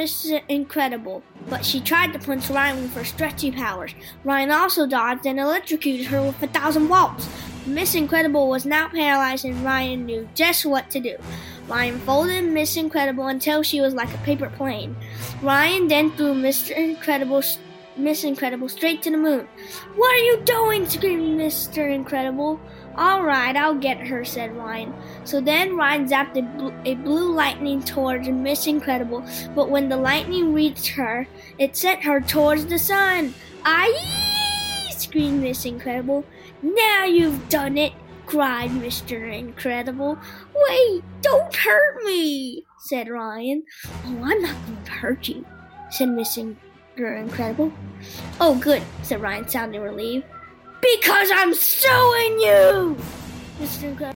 Miss Incredible, but she tried to punch Ryan with her stretchy powers. Ryan also dodged and electrocuted her with 1,000 volts. Miss Incredible was now paralyzed and Ryan knew just what to do. Ryan folded Miss Incredible until she was like a paper plane. Ryan then threw Miss Incredible straight to the moon. "What are you doing?" screamed Mr. Incredible. "All right, I'll get her," said Ryan. So then Ryan zapped a blue lightning towards Miss Incredible, but when the lightning reached her, it sent her towards the sun. "Aye!" screamed Miss Incredible. "Now you've done it!" cried Mr. Incredible. "Wait, don't hurt me," said Ryan. "Oh, I'm not going to hurt you," said Mr. Incredible. "Oh, good," said Ryan, sounding relieved. "Because I'm suing you!" Mr. Incredible